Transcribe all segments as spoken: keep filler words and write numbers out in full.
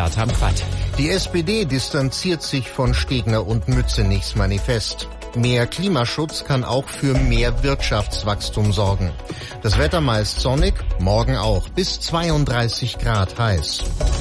Abraham Quandt. Die S P D distanziert sich von Stegner und Mützenichs Manifest. Mehr Klimaschutz kann auch für mehr Wirtschaftswachstum sorgen. Das Wetter meist sonnig, morgen auch, bis zweiunddreißig Grad heiß.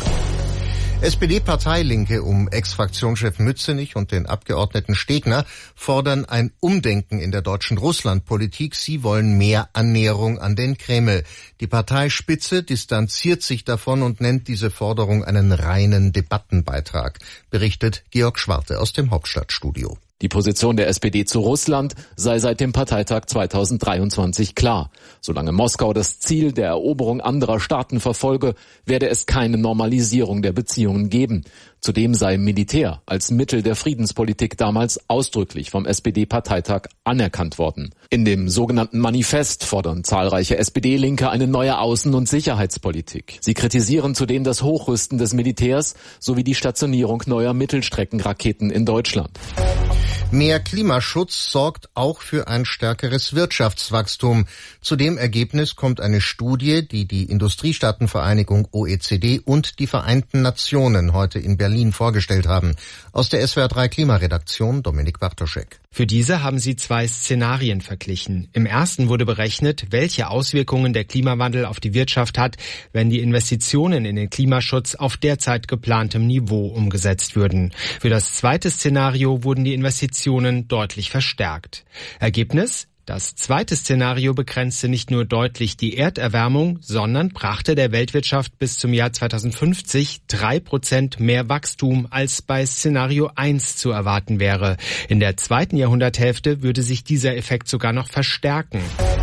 S P D-Parteilinke um Ex-Fraktionschef Mützenich und den Abgeordneten Stegner fordern ein Umdenken in der deutschen Russlandpolitik. Sie wollen mehr Annäherung an den Kreml. Die Parteispitze distanziert sich davon und nennt diese Forderung einen reinen Debattenbeitrag, berichtet Georg Schwarte aus dem Hauptstadtstudio. Die Position der S P D zu Russland sei seit dem Parteitag zweitausenddreiundzwanzig klar. Solange Moskau das Ziel der Eroberung anderer Staaten verfolge, werde es keine Normalisierung der Beziehungen geben. Zudem sei Militär als Mittel der Friedenspolitik damals ausdrücklich vom S P D-Parteitag anerkannt worden. In dem sogenannten Manifest fordern zahlreiche S P D-Linke eine neue Außen- und Sicherheitspolitik. Sie kritisieren zudem das Hochrüsten des Militärs sowie die Stationierung neuer Mittelstreckenraketen in Deutschland. Mehr Klimaschutz sorgt auch für ein stärkeres Wirtschaftswachstum. Zu dem Ergebnis kommt eine Studie, die die Industriestaatenvereinigung O E C D und die Vereinten Nationen heute in Berlin vorgestellt haben. Aus der S W R drei Klimaredaktion Dominik Bartoschek. Für diese haben sie zwei Szenarien verglichen. Im ersten wurde berechnet, welche Auswirkungen der Klimawandel auf die Wirtschaft hat, wenn die Investitionen in den Klimaschutz auf derzeit geplantem Niveau umgesetzt würden. Für das zweite Szenario wurden die Investitionen deutlich verstärkt. Ergebnis? Das zweite Szenario begrenzte nicht nur deutlich die Erderwärmung, sondern brachte der Weltwirtschaft bis zum Jahr zweitausendfünfzig drei Prozent mehr Wachstum als bei Szenario eins zu erwarten wäre. In der zweiten Jahrhunderthälfte würde sich dieser Effekt sogar noch verstärken.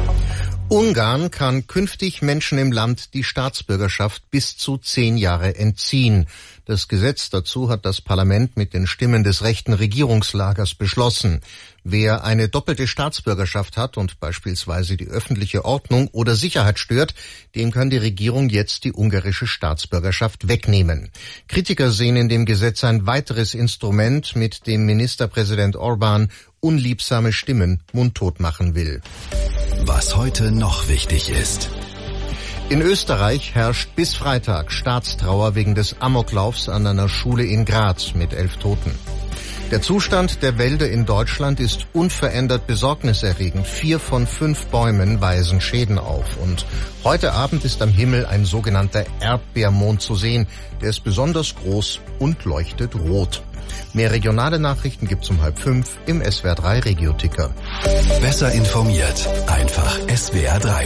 Ungarn kann künftig Menschen im Land die Staatsbürgerschaft bis zu zehn Jahre entziehen. Das Gesetz dazu hat das Parlament mit den Stimmen des rechten Regierungslagers beschlossen. Wer eine doppelte Staatsbürgerschaft hat und beispielsweise die öffentliche Ordnung oder Sicherheit stört, dem kann die Regierung jetzt die ungarische Staatsbürgerschaft wegnehmen. Kritiker sehen in dem Gesetz ein weiteres Instrument, mit dem Ministerpräsident Orbán unliebsame Stimmen mundtot machen will. Was heute noch wichtig ist. In Österreich herrscht bis Freitag Staatstrauer wegen des Amoklaufs an einer Schule in Graz mit elf Toten. Der Zustand der Wälder in Deutschland ist unverändert besorgniserregend. Vier von fünf Bäumen weisen Schäden auf. Und heute Abend ist am Himmel ein sogenannter Erdbeermond zu sehen. Der ist besonders groß und leuchtet rot. Mehr regionale Nachrichten gibt's um halb fünf im S W R drei Regio-Ticker. Besser informiert, einfach S W R drei.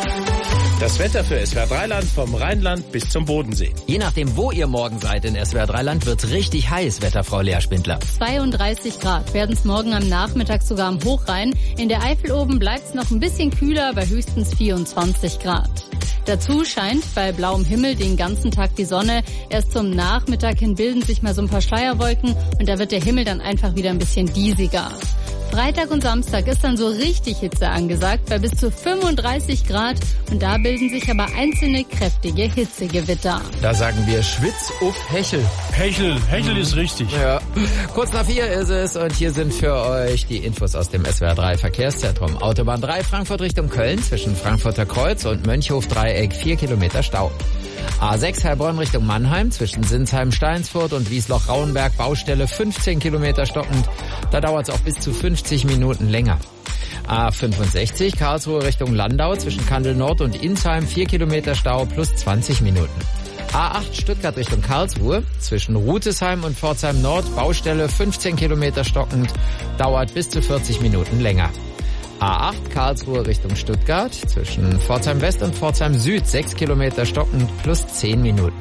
Das Wetter für S W R drei Land vom Rheinland bis zum Bodensee. Je nachdem, wo ihr morgen seid in S W R drei Land, wird's richtig heiß, Wetterfrau Lea Spindler. zweiunddreißig Grad werden es morgen am Nachmittag sogar am Hochrhein. In der Eifel oben bleibt's noch ein bisschen kühler, bei höchstens vierundzwanzig Grad. Dazu scheint bei blauem Himmel den ganzen Tag die Sonne. Erst zum Nachmittag hin bilden sich mal so ein paar Schleierwolken und da wird der Himmel dann einfach wieder ein bisschen diesiger. Freitag und Samstag ist dann so richtig Hitze angesagt, bei bis zu fünfunddreißig Grad. Und da bilden sich aber einzelne kräftige Hitzegewitter. Da sagen wir Schwitz auf Hechel. Hechel, Hechel ist richtig. Ja. Kurz nach vier ist es und hier sind für euch die Infos aus dem S W R drei Verkehrszentrum. Autobahn drei Frankfurt Richtung Köln zwischen Frankfurter Kreuz und Mönchhof-Dreieck vier Kilometer Stau. A sechs Heilbronn Richtung Mannheim zwischen Sinsheim-Steinsfurt und Wiesloch-Rauenberg Baustelle fünfzehn Kilometer stockend. Da dauert es auch bis zu fünfzig Minuten länger. A fünfundsechzig Karlsruhe Richtung Landau zwischen Kandel Nord und Insheim vier Kilometer Stau plus zwanzig Minuten. A acht Stuttgart Richtung Karlsruhe zwischen Rutesheim und Pforzheim Nord Baustelle fünfzehn Kilometer stockend, dauert bis zu vierzig Minuten länger. A acht Karlsruhe Richtung Stuttgart zwischen Pforzheim West und Pforzheim Süd sechs Kilometer stockend plus zehn Minuten.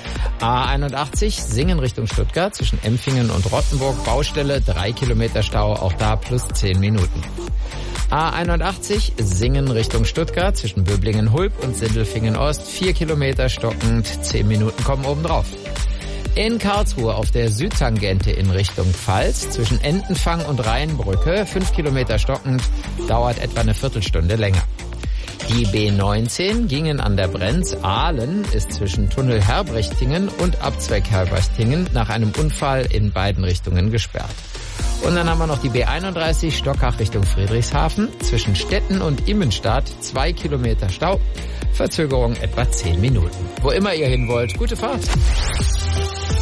A einundachtzig Singen Richtung Stuttgart zwischen Empfingen und Rottenburg Baustelle drei Kilometer Stau, auch da plus zehn Minuten. A einundachtzig Singen Richtung Stuttgart zwischen Böblingen-Hulb und Sindelfingen-Ost vier Kilometer stockend, zehn Minuten kommen obendrauf. In Karlsruhe auf der Südtangente in Richtung Pfalz zwischen Entenfang und Rheinbrücke fünf Kilometer stockend, dauert etwa eine Viertelstunde länger. Die B neunzehn Gingen an der Brenz Ahlen ist zwischen Tunnel Herbrechtingen und Abzweig Herbrechtingen nach einem Unfall in beiden Richtungen gesperrt. Und dann haben wir noch die B einunddreißig Stockach Richtung Friedrichshafen zwischen Stetten und Immenstadt zwei Kilometer Stau, Verzögerung etwa zehn Minuten. Wo immer ihr hin wollt, gute Fahrt.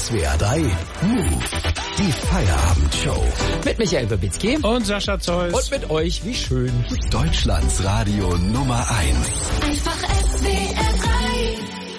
S W R drei Move. Die Feierabendshow. Mit Michael Babicki und Sascha Zeus. Und mit euch, wie schön. Deutschlands Radio Nummer eins. Einfach S W R drei.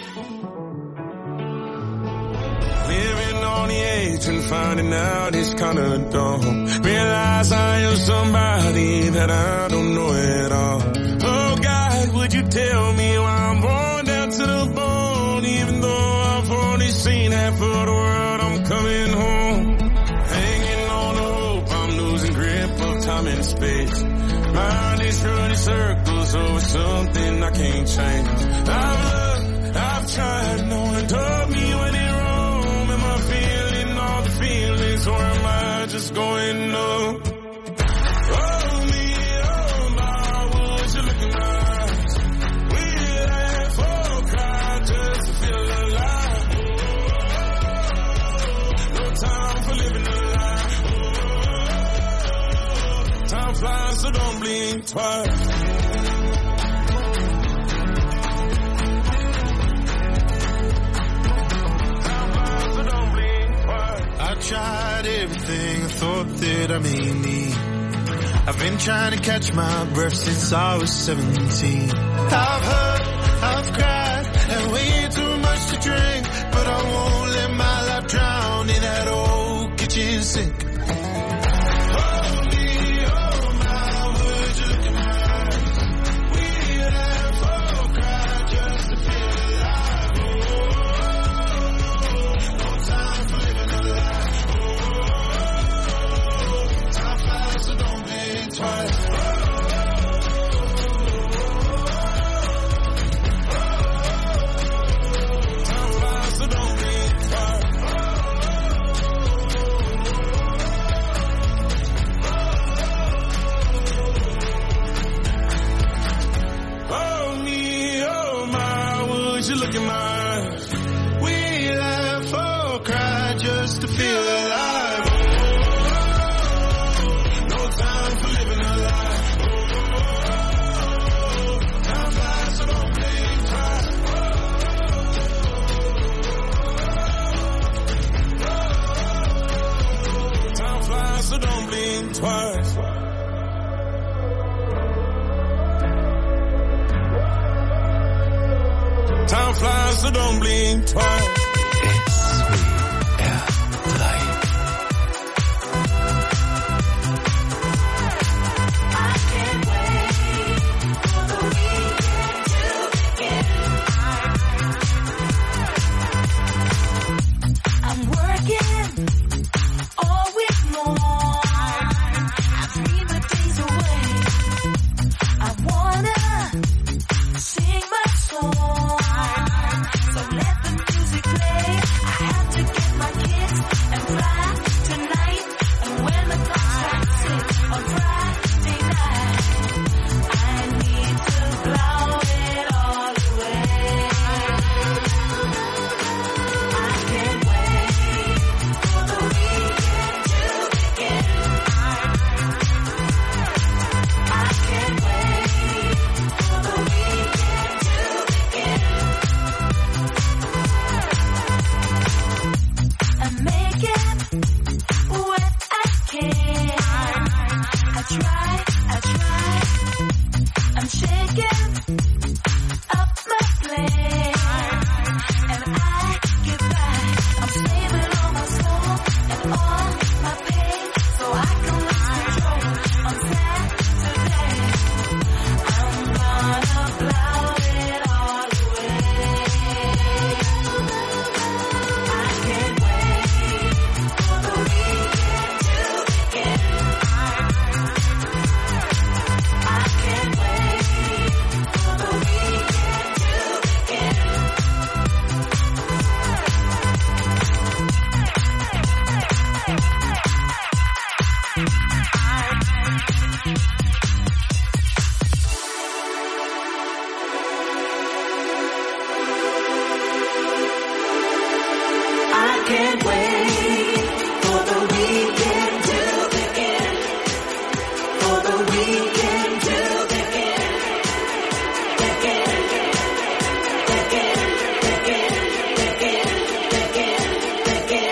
Living on the edge and finding out it's kinda dumb. Realize I am somebody that I don't know at all. Oh God, would you tell me why I'm born down to the bone? Even though I've only seen half of the world, I'm coming home. Hanging on the hope, I'm losing grip of time and space. Mind is running circles over something I can't change. I've looked, I've tried, no one told me when it wrong. Am I feeling all the feelings or am I just going numb? Oh me, oh my, would you look in my eyes? We laugh or cry just to feel alive. No time for living a lie. Time flies, so don't blink twice. I tried everything I thought that I may need. I've been trying to catch my breath since I was seventeen. I've hurt, I've cried, and way too much to drink. But I won't let my life drown in that old kitchen sink. Time flies, so don't blink twice. Again.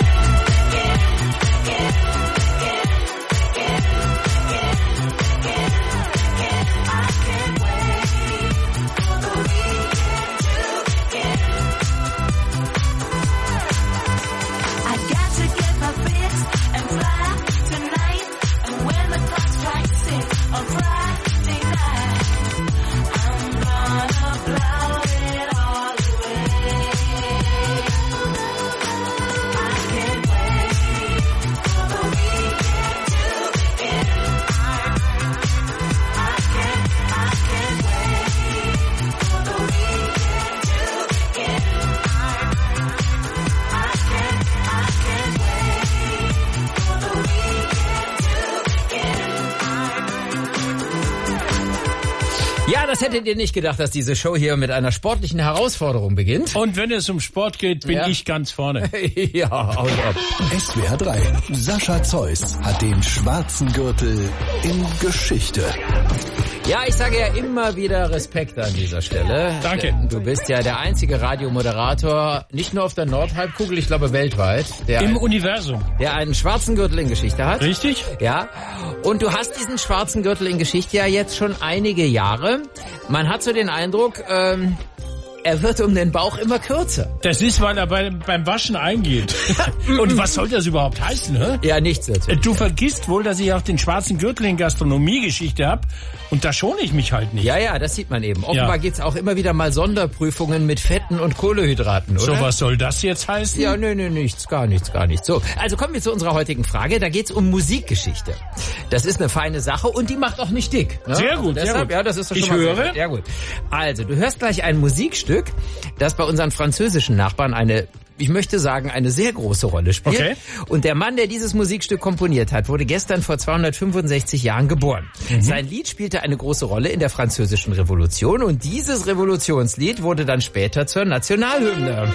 Was hättet ihr nicht gedacht, dass diese Show hier mit einer sportlichen Herausforderung beginnt? Und wenn es um Sport geht, bin ja. ich ganz vorne. Ja, auch ab. S W R drei. Sascha Zeus hat den schwarzen Gürtel in Geschichte. Ja, ich sage ja immer wieder Respekt an dieser Stelle. Danke. Du bist ja der einzige Radiomoderator, nicht nur auf der Nordhalbkugel, ich glaube weltweit. Der Im ein, Universum. Der einen schwarzen Gürtel in Geschichte hat. Richtig. Ja. Und du hast diesen schwarzen Gürtel in Geschichte ja jetzt schon einige Jahre. Man hat so den Eindruck, ähm, er wird um den Bauch immer kürzer. Das ist, weil er bei, beim Waschen eingeht. Und was soll das überhaupt heißen? Hä? Ja, nichts natürlich. Du vergisst wohl, dass ich auch den schwarzen Gürtel in Gastronomiegeschichte habe. Und da schone ich mich halt nicht. Ja, ja, das sieht man eben. Offenbar ja. gibt's auch immer wieder mal Sonderprüfungen mit Fetten und Kohlenhydraten, oder? So, was soll das jetzt heißen? Ja, nö, nö, nichts, gar nichts, gar nichts. So, also kommen wir zu unserer heutigen Frage. Da geht's um Musikgeschichte. Das ist eine feine Sache und die macht auch nicht dick. Ne? Sehr gut, also deshalb, sehr gut. Ja, das ist doch schon ich mal höre. Sehr, sehr gut. Also, du hörst gleich ein Musikstück, das bei unseren französischen Nachbarn eine, ich möchte sagen, eine sehr große Rolle spielt. Okay. Und der Mann, der dieses Musikstück komponiert hat, wurde gestern vor zweihundertfünfundsechzig Jahren geboren. Mhm. Sein Lied spielte eine große Rolle in der französischen Revolution und dieses Revolutionslied wurde dann später zur Nationalhymne.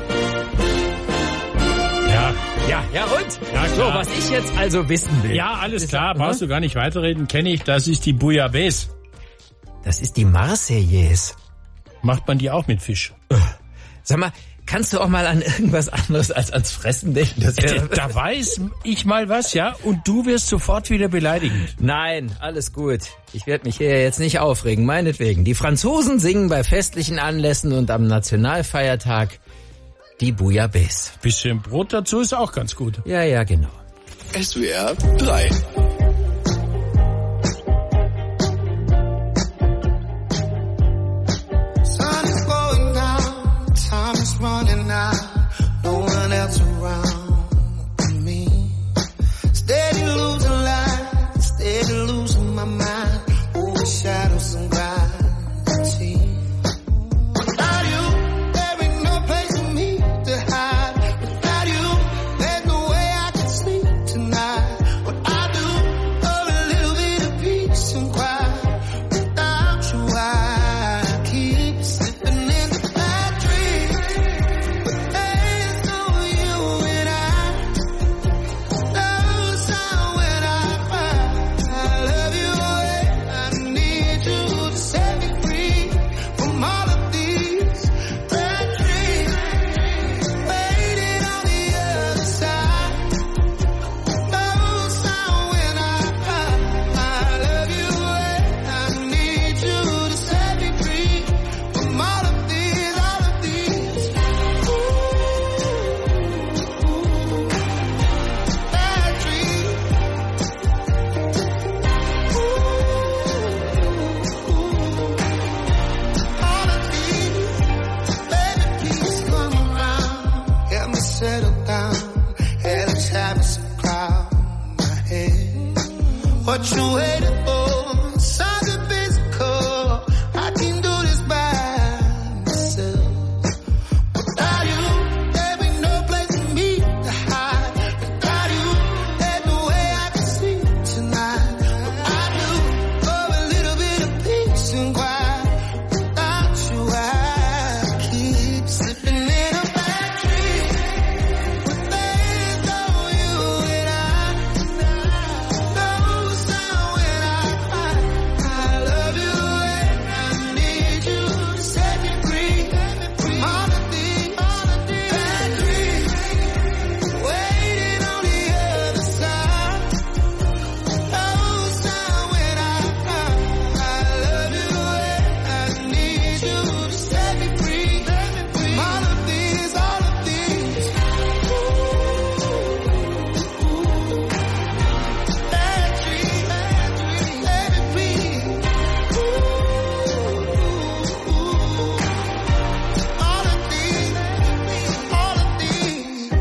Ja. Ja, ja und? Ja, so, was ich jetzt also wissen will. Ja, alles klar, brauchst du gar nicht weiterreden, kenne ich, das ist die Bouillabaisse. Das ist die Marseillaise. Macht man die auch mit Fisch? Sag mal, kannst du auch mal an irgendwas anderes als ans Fressen denken? Das da, da weiß ich mal was, ja? Und du wirst sofort wieder beleidigend. Nein, alles gut. Ich werde mich hier jetzt nicht aufregen, meinetwegen. Die Franzosen singen bei festlichen Anlässen und am Nationalfeiertag die Bouillabaisse. Bisschen Brot dazu ist auch ganz gut. Ja, ja, genau. S W R drei. Running out, no one else around me. Steady losing light, steady losing my mind. Over shadows and gravity. Without you, there ain't no place for me to hide. Without you, there's no way I can sleep tonight. What I do, oh, a little bit of peace and quiet. Without you, I keep slipping in the bad dreams. What you waiting for? Something physical. I can do this by myself. Without you, there ain't no place for me to hide. Without you, there's no way I can sleep tonight. But I do for a little bit of peace and quiet. Without you, I keep slipping in a bad dream. But there's no you and I. No sound when I cry. I love you and I need you to set me free. All of these bad dreams waiting on the other side. No sound when I cry. I love you and I need you to set me free. All of these, all of these bad dreams, bad dreams, let it be. All of these, all of these.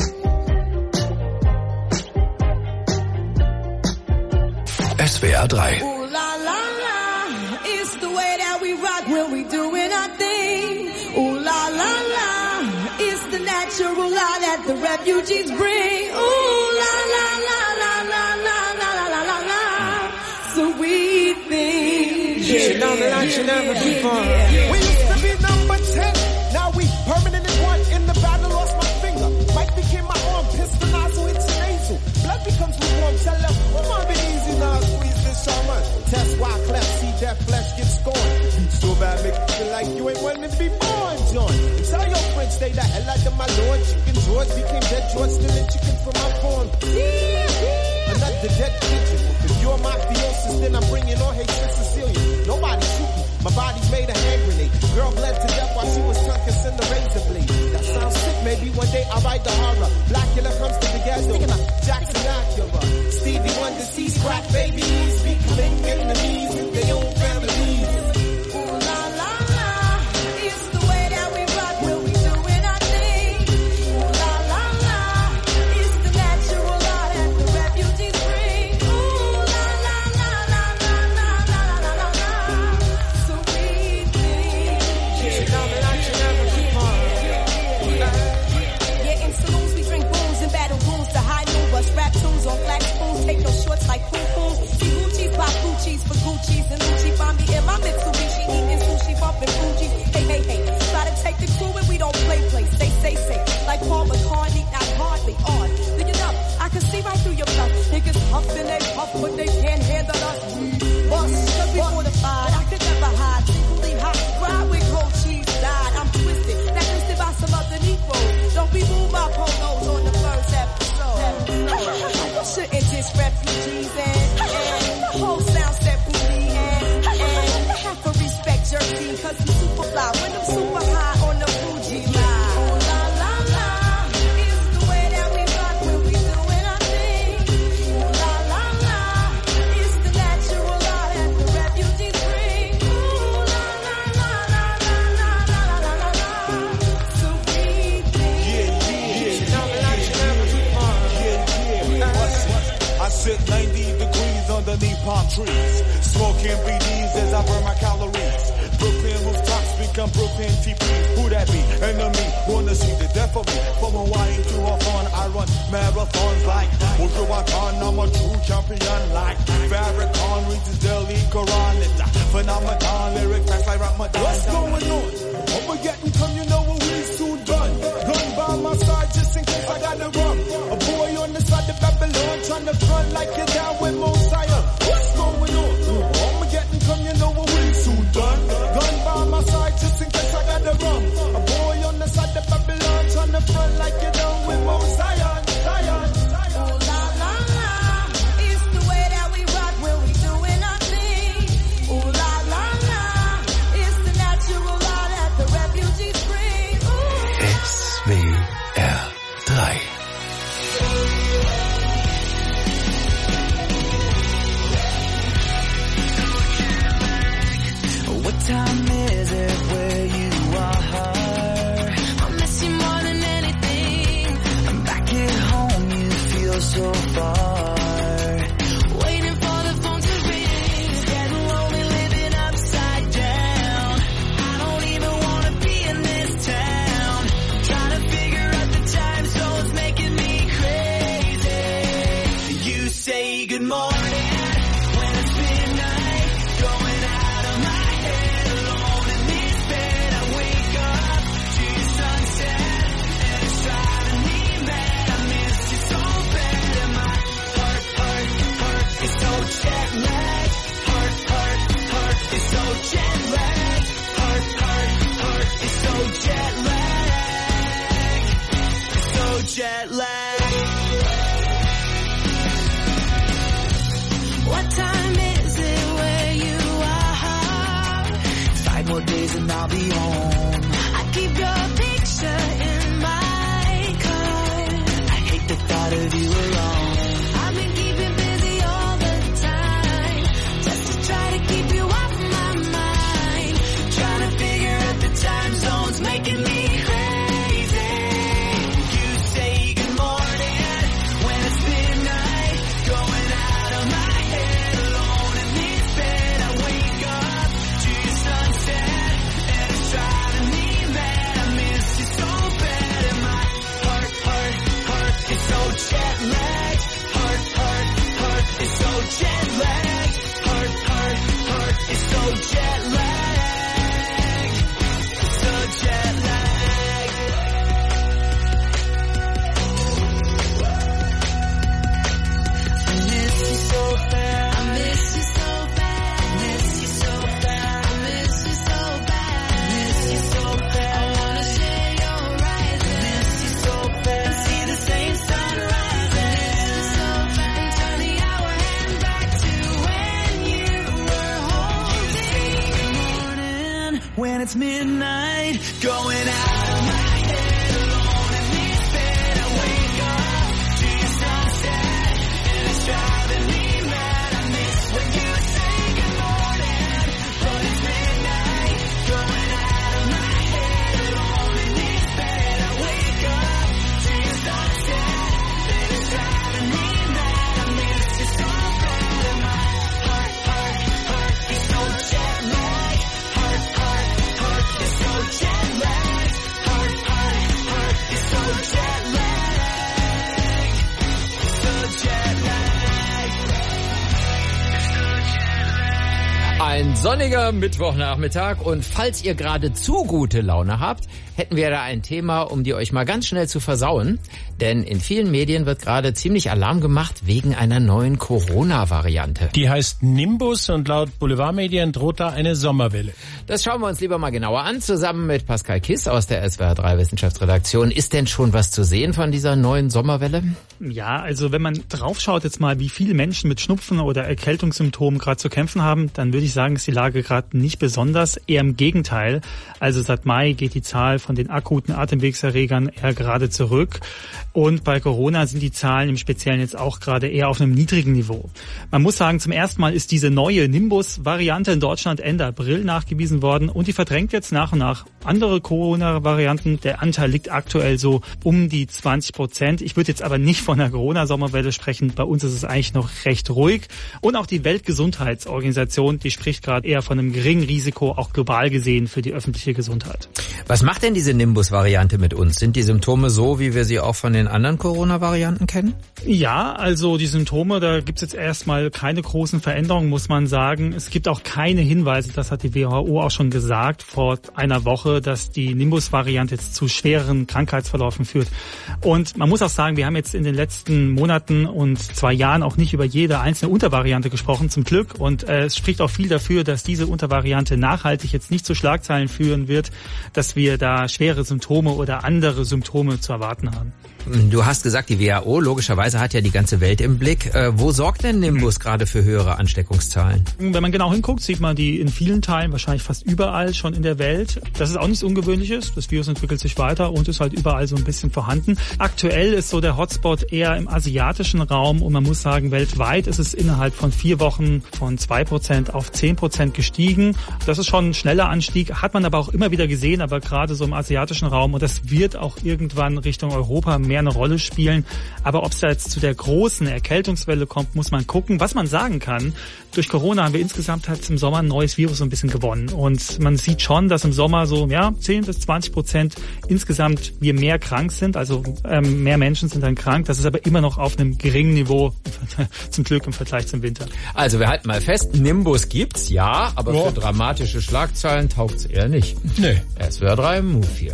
S W R drei. Ooh la la la, it's the way that we rock when we doing our thing. Ooh la la la, it's the natural law that the refugees bring. Ooh la la la la la la la la la la la, sweet thing. Yeah. down the line should never be fun. We used to be number ten, now we permanent in one. In the battle, lost my finger. Mike became my arm, pistol nozzle into nasal. Blood becomes lukewarm, tell them, come on, be easy now, squeeze this shaman. Test why cleft, see that flesh get scorned. Beat so bad, make you feel like you ain't wanting to be born, John. And tell your friends, stay the hell out of my lord. Chicken George became dead George, stealing chicken from my farm. Another dead pigeon. If you're mafiosis, then I'm bringing on hate to Sicilian. Nobody shoot me. My body's made a hand grenade. Girl bled to death while she was tongue kissed in the razor blade. That sounds sick. Maybe one day I'll write the horror. Blackula comes to the ghetto. Jackson Acura. Stevie Wonder sees crack babies. Becoming enemies with their own families. Ooh la la la. It's the way that we rock when we doing our thing. Ooh la la la. It's the natural law that the refugees bring. Ooh la la la la la la la la la la. So we think. Yeah, down the line should never be fun. Yeah, in saloons we drink booze and battle rooms to high noon. Bust rap tunes on flat spoons. Take no shorts like poo poo. See Gucci's pop Gucci's for Gucci's and Gucci find me in my Mitsubishi eating sushi bumping Fuji. Hey hey hey, try to take the crew and we don't play play. Stay stay safe like Paul McCartney, not hardly on. Look it up, I can see right through your bluff. Niggas huffing they puff, but they can't handle us. Bust, cause we fortified. I could never hide. Singly hot, ride with cold cheese died. I'm twisted, that twisted by some other Negroes. Don't be moved by polos on the first episode. You shouldn't diss refugees and, and the whole sound set booty and, and have to respect Jersey cause we super fly when I'm super high on the Fuji line. Ooh la la la, it's the way that we rock when we doing our thing. Ooh la la la, it's the natural law that the refugees bring. Ooh la la la la la la la la la la. So we think. Yeah, yeah, down the line should never be fun. Yeah, yeah, what's it? I sit ninety degrees underneath palm trees, smoking B Ds as I burn my calories. Brooklyn rooftops become Brooklyn T Ps. Who that be? Enemy, wanna see the death of me. From Hawaii to Hawthorne, I run marathons like Wujuwatan. I'm a true champion like Farrakhan reads his daily Quran. It's a phenomenon, lyrics fast like Ramadan. What's going on? What we getting come, you know what we soon done. Gun by my side just in case I gotta run. A boy on the side of Babylon trying to front like you're down with Mosiah. What's going on? What we getting come, you know what we soon done. Gun by my side just in case I gotta run. A boy on the side of Babylon trying to front like you're down with Mosiah. Zion, Zion. Ooh la la la, it's the way that we rock when we doing our thing. Ooh la la la, it's the natural law that the refugees bring. Ooh. S W R drei. What time is it where you are? I miss you more than anything. I'm back at home, you feel so far. Waiting for the phone to ring. Getting lonely, living upside down. I don't even wanna be in this town. Trying to figure out the time zones, making me crazy. You say good morning when it's midnight. Going out of my head, alone in this bed. I wake up to your sunset, and it's driving me mad. I miss you so bad, and my heart, heart, heart is so jet lagged. Heart, heart, heart is so jet lagged. Heart, heart, heart is so jet lagged. So jet lagged. What time is it where you are? Five more days and I'll be home. I keep your picture in my car. I hate the thought of you alone. I've been keeping busy all the time, just to try to keep you off my mind. Trying to figure out the time zones, making me crazy. You say good morning when it's midnight. Going out of my head, alone in this bed. I wake up to your sunset, and it's dry. it's midnight, going out of my head, alone in this bed. I wake up to your sunset, and it's driving me mad. I miss when you say good morning, but it's midnight, going out of my head, alone in this bed. I wake up to your sunset, and it's driving me mad. I miss you so bad, and my heart, heart, heart is so jet lagged. Heart, heart, heart is so jet lagged. Heart, heart, heart is so jet lagged. So jet lagged. Ein sonniger Mittwochnachmittag und falls ihr gerade zu gute Laune habt, hätten wir da ein Thema, um die euch mal ganz schnell zu versauen. Denn in vielen Medien wird gerade ziemlich Alarm gemacht wegen einer neuen Corona-Variante. Die heißt Nimbus und laut Boulevardmedien droht da eine Sommerwelle. Das schauen wir uns lieber mal genauer an, zusammen mit Pascal Kiss aus der S W R drei Wissenschaftsredaktion. Ist denn schon was zu sehen von dieser neuen Sommerwelle? Ja, also wenn man draufschaut jetzt mal, wie viele Menschen mit Schnupfen oder Erkältungssymptomen gerade zu kämpfen haben, dann würde ich sagen, ist die Lage gerade nicht besonders. Eher im Gegenteil. Also seit Mai geht die Zahl von den akuten Atemwegserregern eher gerade zurück. Und bei Corona sind die Zahlen im Speziellen jetzt auch gerade eher auf einem niedrigen Niveau. Man muss sagen, zum ersten Mal ist diese neue Nimbus-Variante in Deutschland Ende April nachgewiesen worden und die verdrängt jetzt nach und nach andere Corona-Varianten. Der Anteil liegt aktuell so um die zwanzig Prozent. Ich würde jetzt aber nicht von einer Corona-Sommerwelle sprechen. Bei uns ist es eigentlich noch recht ruhig. Und auch die Weltgesundheitsorganisation, die spricht gerade eher von einem geringen Risiko, auch global gesehen, für die öffentliche Gesundheit. Was macht denn diese Nimbus-Variante mit uns? Sind die Symptome so, wie wir sie auch von den anderen Corona-Varianten kennen? Ja, also die Symptome, da gibt's jetzt erstmal keine großen Veränderungen, muss man sagen. Es gibt auch keine Hinweise, das hat die W H O auch schon gesagt vor einer Woche, dass die Nimbus-Variante jetzt zu schwereren Krankheitsverläufen führt. Und man muss auch sagen, wir haben jetzt in den letzten Monaten und zwei Jahren auch nicht über jede einzelne Untervariante gesprochen, zum Glück. Und äh, es spricht auch viel dafür, dass diese Untervariante nachhaltig jetzt nicht zu Schlagzeilen führen wird, dass wir da schwere Symptome oder andere Symptome zu erwarten haben. Du hast gesagt, die W H O logischerweise hat ja die ganze Welt im Blick. Äh, wo sorgt denn Nimbus gerade für höhere Ansteckungszahlen? Wenn man genau hinguckt, sieht man die in vielen Teilen, wahrscheinlich fast überall schon in der Welt. Das ist auch nichts Ungewöhnliches. Das Virus entwickelt sich weiter und ist halt überall so ein bisschen vorhanden. Aktuell ist so der Hotspot eher im asiatischen Raum und man muss sagen, weltweit ist es innerhalb von vier Wochen von zwei Prozent auf zehn Prozent gestiegen. Das ist schon ein schneller Anstieg, hat man aber auch immer wieder gesehen, aber gerade so im asiatischen Raum und das wird auch irgendwann Richtung Europa mehr eine Rolle spielen. Aber ob es da jetzt zu der großen Erkältungswelle kommt, muss man gucken. Was man sagen kann, durch Corona haben wir insgesamt halt im Sommer ein neues Virus so ein bisschen gewonnen. Und man sieht schon, dass im Sommer so ja zehn bis zwanzig Prozent insgesamt wir mehr krank sind. Also ähm, mehr Menschen sind dann krank. Das ist aber immer noch auf einem geringen Niveau, zum Glück im Vergleich zum Winter. Also wir halten mal fest, Nimbus gibt's, ja, aber oh. für dramatische Schlagzeilen taugt's eher nicht. Nee. S W R drei Move vier.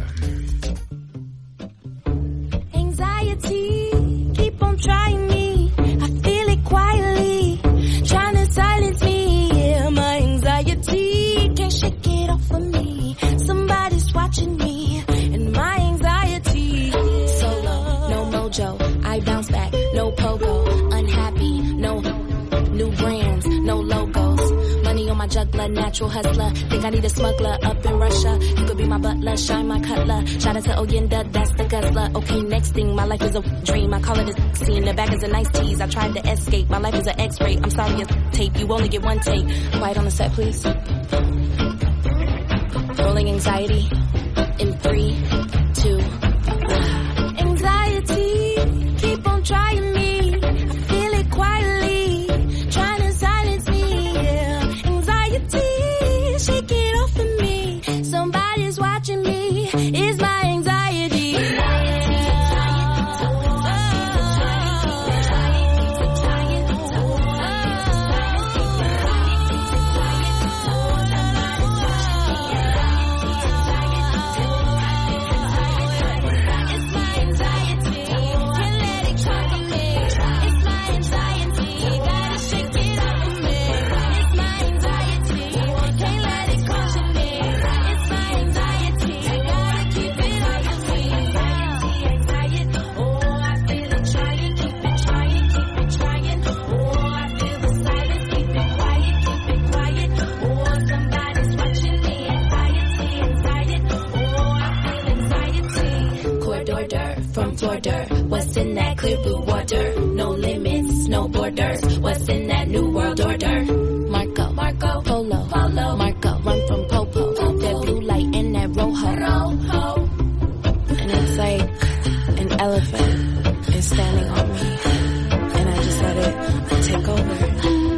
Keep on trying me, I feel it quietly, trying to silence me, yeah, my anxiety, can't shake it off of me, somebody's watching me, and my anxiety, solo, no mojo, I bounce back, no pogo, unhappy, no new brands, no logos, money on my juggler, natural hustler, think I need a smuggler up in Russia, you could be my butler, shine my cutler, shout out to Oyenda, that's the guzzler, okay, next thing, my life is a dream, I call it a scene, the back is a nice tease, I tried to escape, my life is an x-ray, I'm sorry it's tape, you only get one take, quiet on the set please, rolling anxiety, in three, two, one. Anxiety, keep on trying me, I feel it quietly, trying to silence me, yeah, anxiety, shake it off of me, somebody's watching me, is my anxiety. water? What's in that clear blue water? No limits, no borders. What's in that new world order? Marco, Marco, Polo, Polo, Marco, run from Popo. Popo. That blue light in that Rojo, Rojo. And it's like an elephant is standing on me, and I just let it take over.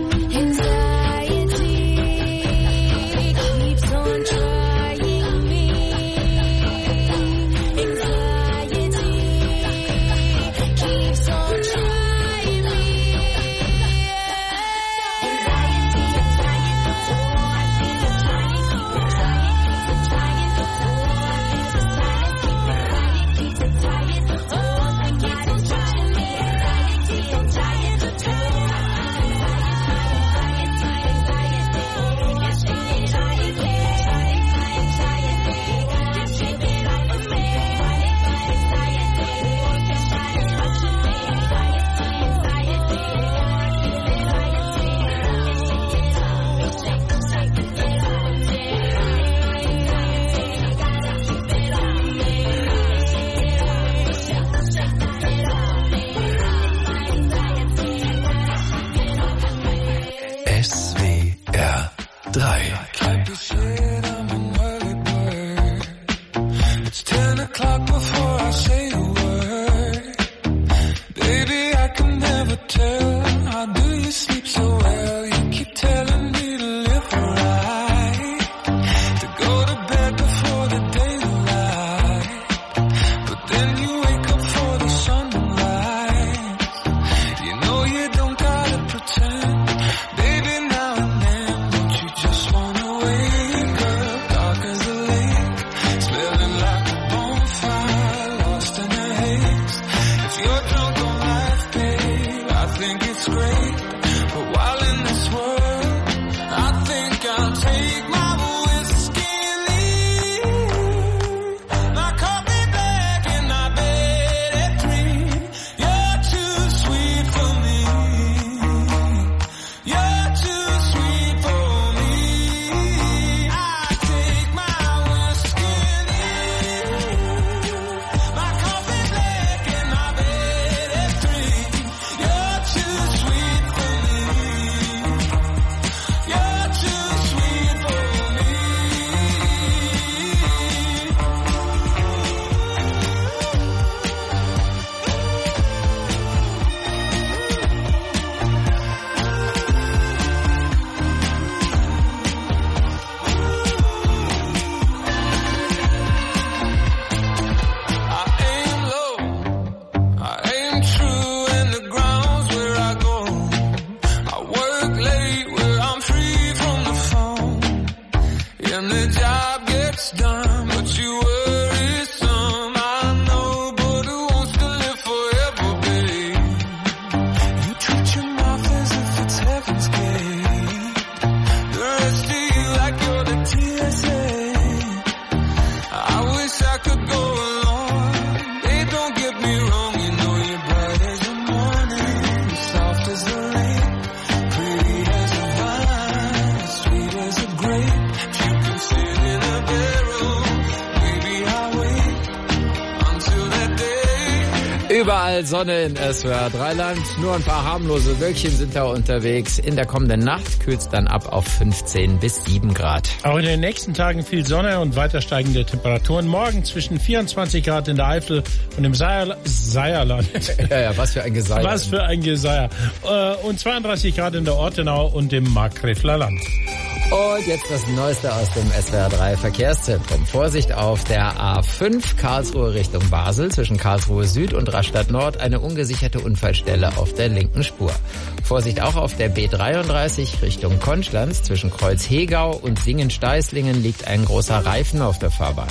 Überall Sonne in S W R drei Land. Nur ein paar harmlose Wölkchen sind da unterwegs. In der kommenden Nacht kühlt es dann ab auf fünfzehn bis sieben Grad. Auch in den nächsten Tagen viel Sonne und weiter steigende Temperaturen. Morgen zwischen vierundzwanzig Grad in der Eifel und im Seier, Seierland. Ja, ja, was für ein Geseier. Was für ein Geseier. Und zweiunddreißig Grad in der Ortenau und im Markgräfler Land. Und jetzt das Neueste aus dem S W R drei Verkehrszentrum. Vorsicht auf der A fünf Karlsruhe Richtung Basel zwischen Karlsruhe Süd und Rastatt Nord eine ungesicherte Unfallstelle auf der linken Spur. Vorsicht auch auf der B dreiunddreißig Richtung Konstanz zwischen Kreuz-Hegau und Singen-Steißlingen liegt ein großer Reifen auf der Fahrbahn.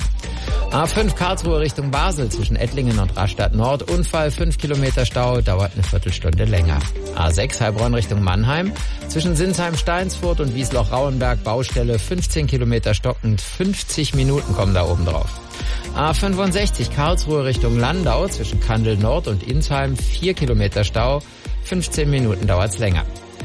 A fünf Karlsruhe Richtung Basel zwischen Ettlingen und Rastatt Nord Unfall, fünf Kilometer Stau, dauert eine Viertelstunde länger. A sechs Heilbronn Richtung Mannheim zwischen Sinsheim-Steinsfurt und Wiesloch-Rauenberg Baustelle, fünfzehn Kilometer stockend, fünfzig Minuten kommen da oben drauf. A fünfundsechzig Karlsruhe Richtung Landau zwischen Kandel Nord und Insheim, vier Kilometer Stau, fünfzehn Minuten dauert's länger.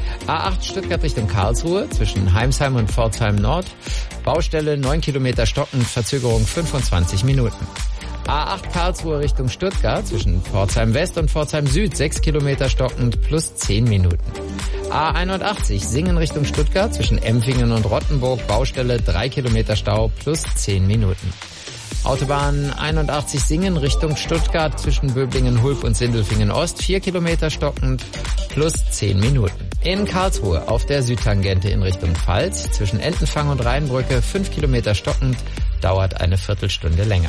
A acht Stuttgart Richtung Karlsruhe zwischen Heimsheim und Pforzheim Nord, Baustelle neun Kilometer stockend, Verzögerung fünfundzwanzig Minuten. A acht Karlsruhe Richtung Stuttgart zwischen Pforzheim West und Pforzheim Süd sechs Kilometer stockend plus zehn Minuten. A einundachtzig Singen Richtung Stuttgart zwischen Empfingen und Rottenburg Baustelle drei Kilometer Stau plus zehn Minuten. Autobahn einundachtzig Singen Richtung Stuttgart zwischen Böblingen, Hulb und Sindelfingen Ost vier Kilometer stockend plus zehn Minuten. In Karlsruhe auf der Südtangente in Richtung Pfalz zwischen Entenfang und Rheinbrücke fünf Kilometer stockend, dauert eine Viertelstunde länger.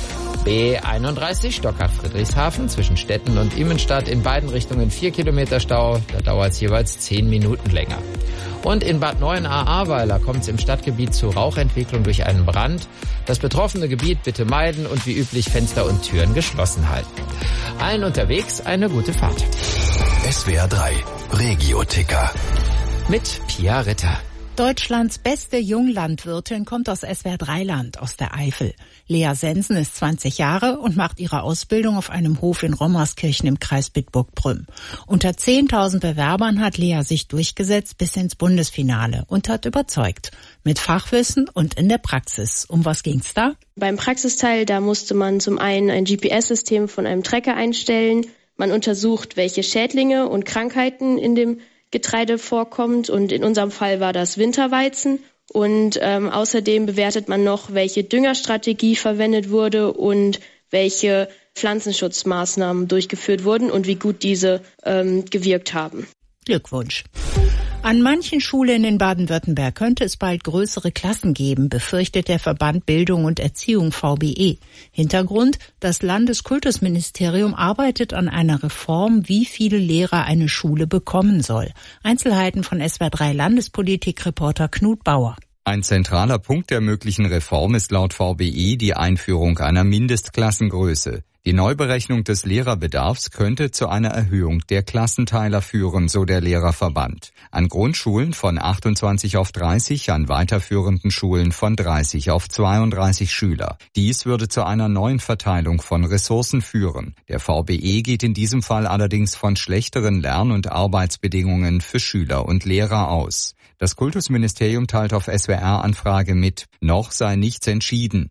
B einunddreißig Stockach-Friedrichshafen zwischen Stetten und Immenstadt in beiden Richtungen vier Kilometer Stau, da dauert es jeweils zehn Minuten länger. Und in Bad Neuenahr-Ahrweiler kommt es im Stadtgebiet zu Rauchentwicklung durch einen Brand. Das betroffene Gebiet bitte meiden und wie üblich Fenster und Türen geschlossen halten. Allen unterwegs eine gute Fahrt. S W R drei Regio-Ticker mit Pia Ritter. Deutschlands beste Junglandwirtin kommt aus S W R drei Land, aus der Eifel. Lea Sensen ist zwanzig Jahre und macht ihre Ausbildung auf einem Hof in Rommerskirchen im Kreis Bitburg-Prüm. Unter zehntausend Bewerbern hat Lea sich durchgesetzt bis ins Bundesfinale und hat überzeugt. Mit Fachwissen und in der Praxis. Um was ging's da? Beim Praxisteil, da musste man zum einen ein G P S-System von einem Trecker einstellen. Man untersucht, welche Schädlinge und Krankheiten in dem Getreide vorkommt, und in unserem Fall war das Winterweizen. Und ähm, außerdem bewertet man noch, welche Düngerstrategie verwendet wurde und welche Pflanzenschutzmaßnahmen durchgeführt wurden und wie gut diese ähm, gewirkt haben. Glückwunsch. An manchen Schulen in Baden-Württemberg könnte es bald größere Klassen geben, befürchtet der Verband Bildung und Erziehung V B E. Hintergrund: Das Landeskultusministerium arbeitet an einer Reform, wie viele Lehrer eine Schule bekommen soll. Einzelheiten von S W R drei Landespolitik-Reporter Knut Bauer. Ein zentraler Punkt der möglichen Reform ist laut V B E die Einführung einer Mindestklassengröße. Die Neuberechnung des Lehrerbedarfs könnte zu einer Erhöhung der Klassenteiler führen, so der Lehrerverband. An Grundschulen von achtundzwanzig auf dreißig, an weiterführenden Schulen von dreißig auf zweiunddreißig Schüler. Dies würde zu einer neuen Verteilung von Ressourcen führen. Der V B E geht in diesem Fall allerdings von schlechteren Lern- und Arbeitsbedingungen für Schüler und Lehrer aus. Das Kultusministerium teilt auf S W R-Anfrage mit, noch sei nichts entschieden.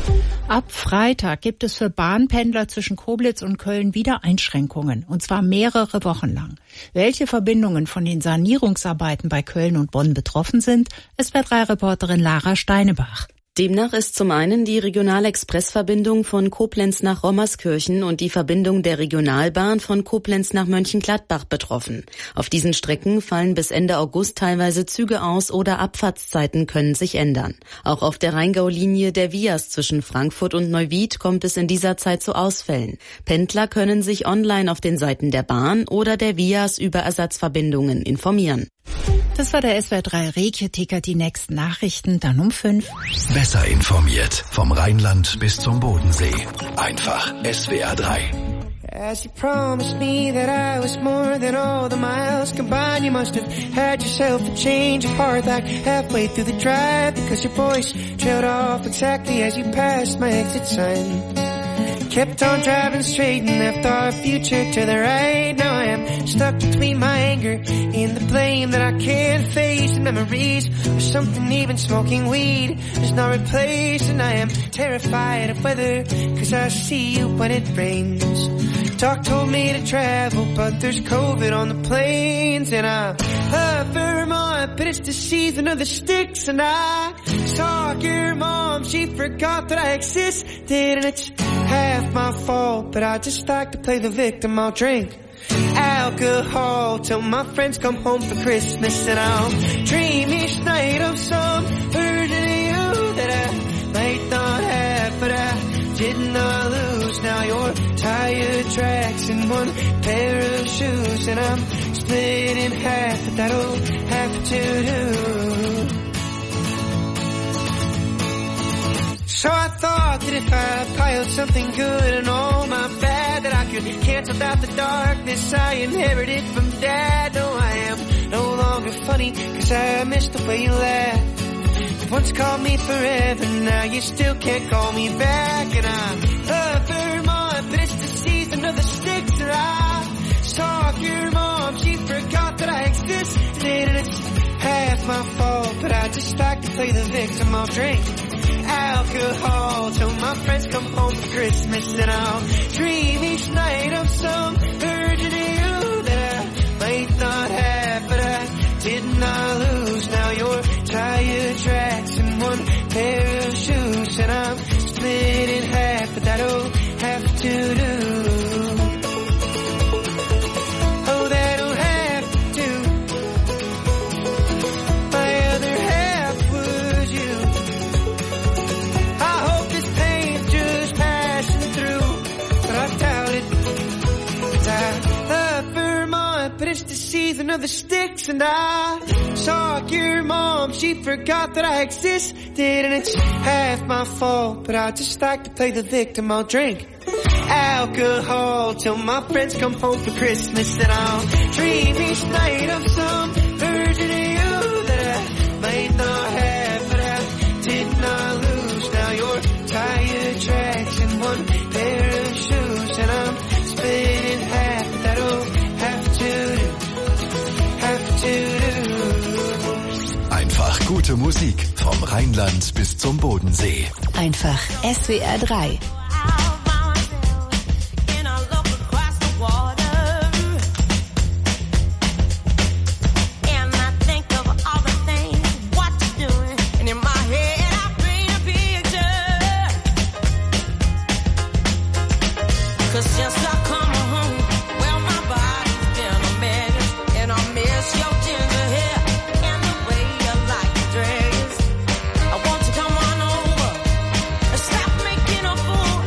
Ab Freitag gibt es für Bahnpendler zwischen Koblenz und Köln wieder Einschränkungen, und zwar mehrere Wochen lang. Welche Verbindungen von den Sanierungsarbeiten bei Köln und Bonn betroffen sind, S W R drei Reporterin Lara Steinebach. Demnach ist zum einen die Regionalexpressverbindung von Koblenz nach Rommerskirchen und die Verbindung der Regionalbahn von Koblenz nach Mönchengladbach betroffen. Auf diesen Strecken fallen bis Ende August teilweise Züge aus oder Abfahrtszeiten können sich ändern. Auch auf der Rheingau-Linie der Vias zwischen Frankfurt und Neuwied kommt es in dieser Zeit zu Ausfällen. Pendler können sich online auf den Seiten der Bahn oder der Vias über Ersatzverbindungen informieren. Das war der S W R drei Regio-Ticker. Die nächsten Nachrichten dann um fünf. Besser informiert vom Rheinland bis zum Bodensee. Einfach S W R drei. As you promised me that I was more than all the miles combined, you must have had yourself a change of heart like halfway through the drive, because your voice trailed off exactly as you passed my exit sign. Kept on driving straight and left our future to the right. Now I am stuck between my anger and the blame that I can't face. The memories of something even smoking weed is not replaced. And I am terrified of weather, cause I see you when it rains. Doc told me to travel, but there's COVID on the planes. And I love Vermont, but it's the season of the sticks. And I saw your mom, she forgot that I existed. And it's half my fault, but I just like to play the victim. I'll drink alcohol till my friends come home for Christmas. And I'll dream each night of some version of you that I might not have, but I did not lose. Now you're tire tracks and one pair of shoes, and I'm split in half, but that'll have to do. So I thought that if I piled something good and all my bad, that I could cancel out the darkness I inherited from Dad. No, I am no longer funny, cause I missed the way you laughed. You once called me forever, now you still can't call me back. And I love Vermont, but it's the season of the sticks. And I saw your mom, she forgot that I existed. And it's half my fault, but I just like to play the victim. I'll drink alcohol till my friends come home for Christmas, and I'll dream each night of some version of you that I might not have, but I did not lose. Now your tire tracks and one pair of shoes, and I'm split in half, but that'll have to do. Oh, that'll have to do. My other half was you. I hope this pain's just passing through, but I doubt it. I love Vermont, but it's the season of the sticks, and I saw your mom, she forgot that I existed, and it's half my fault, but I just like to play the victim. I'll drink alcohol till my friends come home for Christmas, and I'll dream each night of some version of you that I might not have, but I did not lose. Now your tire tracks and one pair of shoes, and I'm split in half, but that'll have to do, have to do. Einfach gute Musik vom Rheinland bis zum Bodensee. Einfach S W R drei. Fool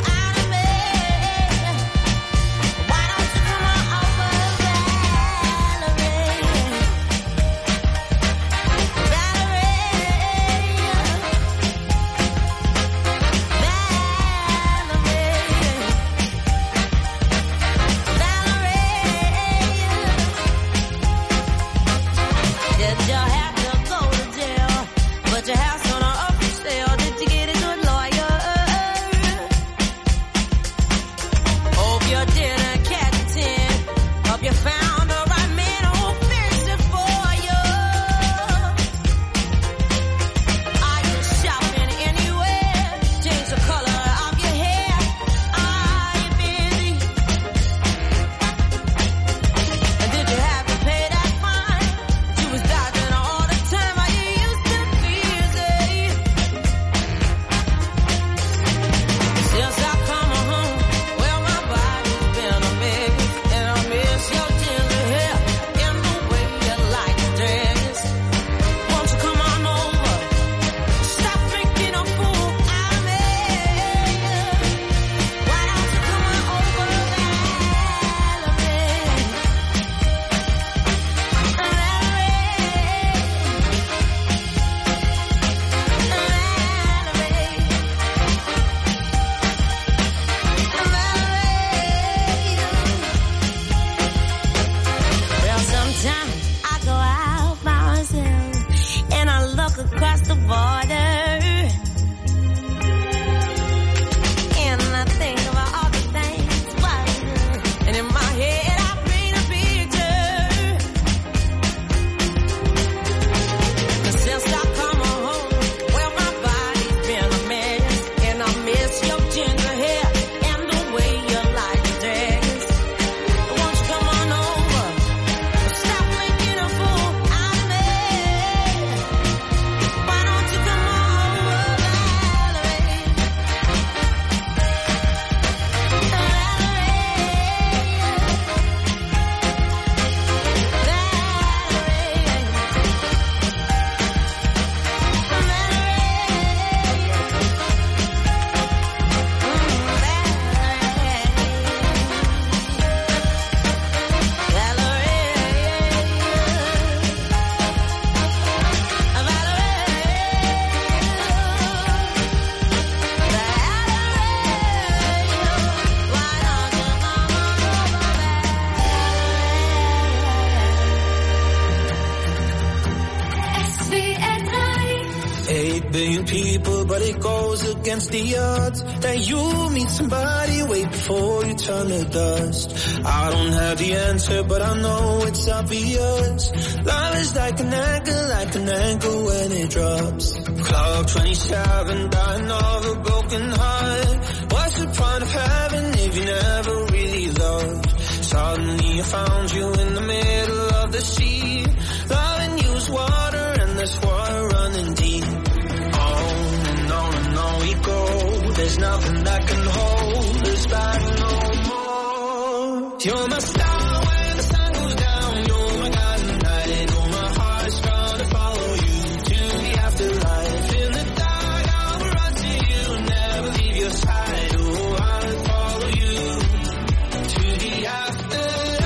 billion people, but it goes against the odds that you meet somebody way before you turn to dust. I don't have the answer, but I know it's obvious. Love is like an anchor, like an anchor when it drops. Club twenty-seven, dying of a broken heart. What's the point of heaven if you never really loved? Suddenly I found you in the middle of the sea. Loving you is water and there's water running deep. On and on and on we go. There's nothing that can hold us back no more. You're my star when the sun goes down. You're my guiding light. Oh, my heart's gonna follow you to the afterlife. In the dark I'll run to you, never leave your side. Oh, I'll follow you to the afterlife.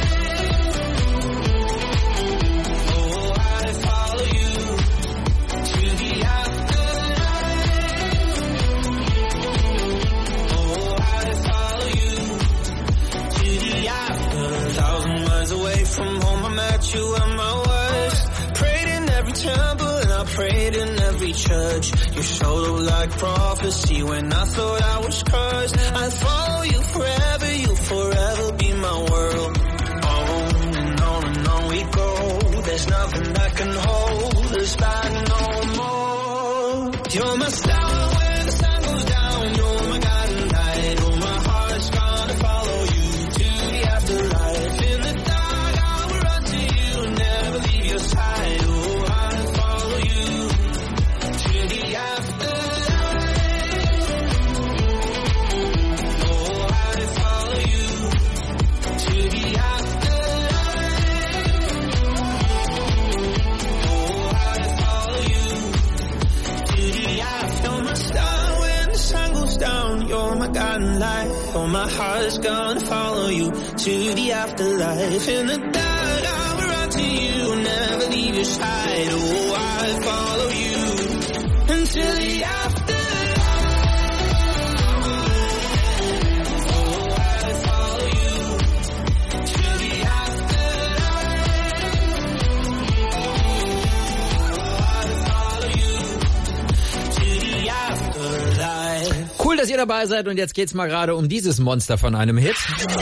Oh, I'll follow you to the afterlife. Oh, I'll follow you to the after. Thousand miles away from home, I met you at my worst. Prayed in every temple and I prayed in every church. You showed up like prophecy when I thought I was cursed. I'll follow you forever, you'll forever be my world. On and on and on we go. There's nothing that can hold us back no more. You're my star when the sun goes down. You're my guiding light. Oh, my heart's gonna follow you to the afterlife. In the dark I will run to you, never leave your side. Oh, I'll follow you to the afterlife. Oh, I'll follow you to the afterlife. Oh, I'll follow you to the after. You're my star when the sun goes down. You're my guiding light. Oh, my heart's gonna follow you to the afterlife. In the dark I will run to you, never leave your side. Oh, I'll follow you until the afterlife. Oh, I'll follow you to the afterlife. Oh, I'll follow you to the afterlife. Cool, dass ihr dabei seid und jetzt geht's mal gerade um dieses Monster von einem Hit.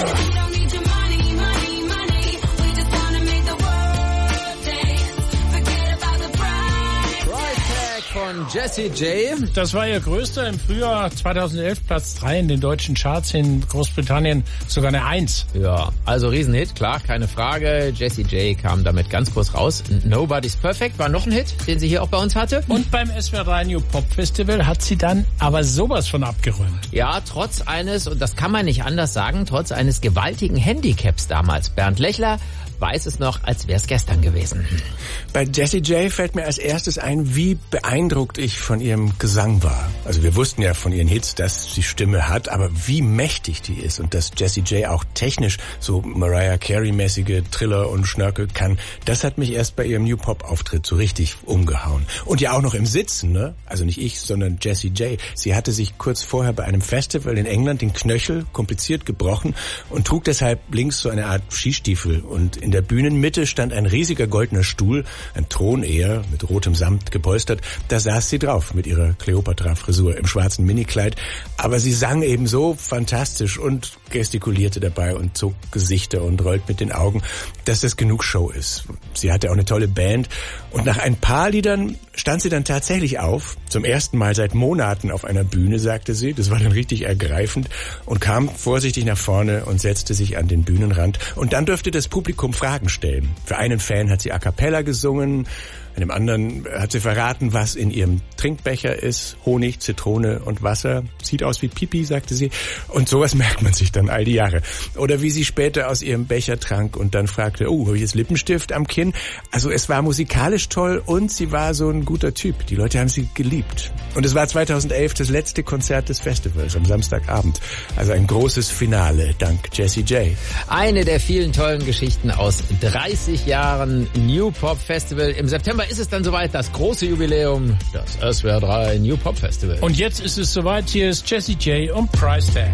Von Jessie J. Das war ihr größter im Frühjahr zweitausendelf, Platz drei in den deutschen Charts, in Großbritannien sogar eine eins. Ja, also Riesenhit, klar, keine Frage. Jessie J kam damit ganz groß raus. Nobody's Perfect war noch ein Hit, den sie hier auch bei uns hatte. Und beim S W R drei New Pop Festival hat sie dann aber sowas von abgeräumt. Ja, trotz eines, und das kann man nicht anders sagen, trotz eines gewaltigen Handicaps damals. Bernd Lechler weiß es noch, als wäre es gestern gewesen. Bei Jessie J fällt mir als erstes ein, wie beeindruckt ich von ihrem Gesang war. Also wir wussten ja von ihren Hits, dass sie Stimme hat, aber wie mächtig die ist und dass Jessie J auch technisch so Mariah Carey-mäßige Triller und Schnörkel kann, das hat mich erst bei ihrem New Pop-Auftritt so richtig umgehauen. Und ja auch noch im Sitzen, ne? Also nicht ich, sondern Jessie J. Sie hatte sich kurz vorher bei einem Festival in England den Knöchel kompliziert gebrochen und trug deshalb links so eine Art Skistiefel. Und in der Bühnenmitte stand ein riesiger goldener Stuhl, ein Thron eher, mit rotem Samt gepolstert. Da saß sie drauf mit ihrer Kleopatra-Frisur im schwarzen Minikleid. Aber sie sang eben so fantastisch und gestikulierte dabei und zog Gesichter und rollt mit den Augen, dass das genug Show ist. Sie hatte auch eine tolle Band. Und nach ein paar Liedern stand sie dann tatsächlich auf. Zum ersten Mal seit Monaten auf einer Bühne, sagte sie. Das war dann richtig ergreifend. Und kam vorsichtig nach vorne und setzte sich an den Bühnenrand. Und dann durfte das Publikum Fragen stellen. Für einen Fan hat sie a cappella gesungen. Einem anderen hat sie verraten, was in ihrem Trinkbecher ist. Honig, Zitrone und Wasser. Sieht aus wie Pipi, sagte sie. Und sowas merkt man sich dann all die Jahre. Oder wie sie später aus ihrem Becher trank und dann fragte, oh, habe ich jetzt Lippenstift am Kinn? Also es war musikalisch toll und sie war so ein guter Typ. Die Leute haben sie geliebt. Und es war zweitausendelf das letzte Konzert des Festivals am Samstagabend. Also ein großes Finale dank Jessie J. Eine der vielen tollen Geschichten aus dreißig Jahren New Pop Festival. Im September ist es dann soweit, das große Jubiläum, das S W R drei New Pop Festival. Und jetzt ist es soweit, hier ist Jessie J und Price Tag.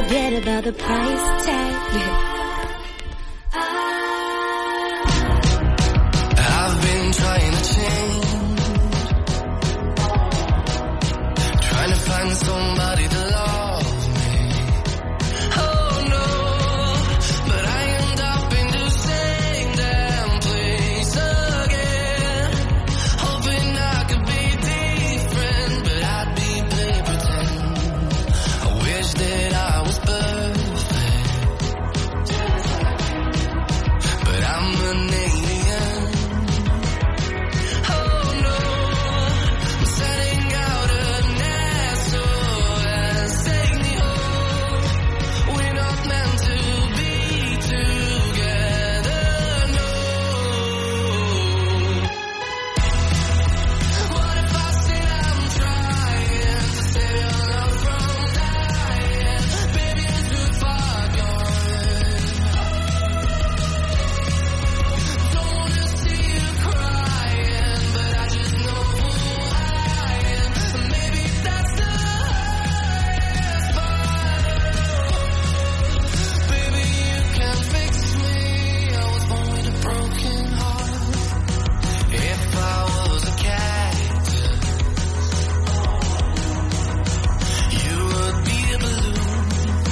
forget about the price tag. I've been trying to change, trying to find somebody to love me. Oh no, but I end up in the same damn place again, hoping I could be different, but I'd be playing pretend. I wish that I was perfect, but I'm an alien. Oh no, I'm setting out a nest, oh, and take me home. We're not meant to be together, no. What if I said I'm trying to save your love from dying? Baby, I'm too far gone. Don't wanna see you crying, but I just know who I am. Maybe that's the hardest part. Baby, you can fix me. I was born with a broken heart. If I was a cactus, you would be a balloon.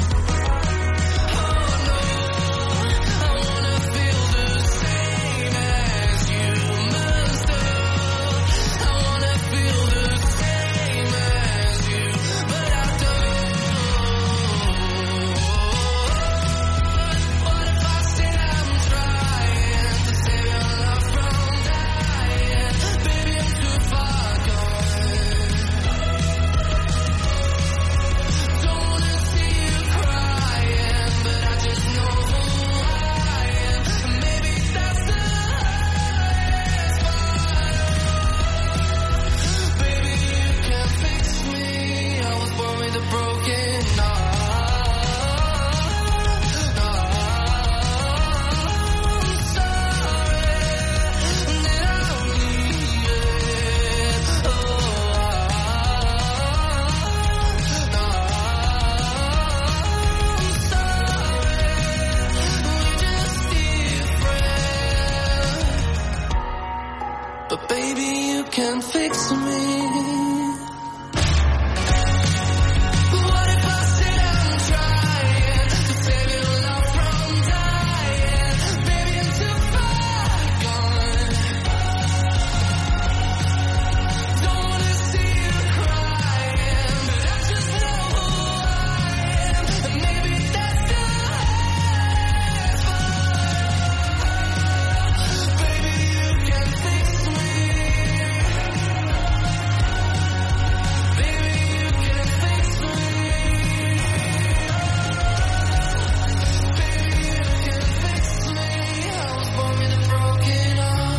Oh no, I wanna feel the same as you must have. I wanna feel the same as you, but I don't. What if I said I'm trying to save your love from dying? Baby, I'm too far gone. Don't wanna see you crying, but I just know who I am. Maybe that's the hardest part. Baby, you can fix me. I was born with a broken heart. I'm sorry that I'm leaving. But baby, you can fix me. What if I said I'm trying to save your love from dying? Baby, I'm too far gone. Don't wanna see you crying, but I just know who I am. And maybe that's the hardest part. Baby, you can fix me. Baby, you can fix me. Baby, you can fix me. I was born with a broken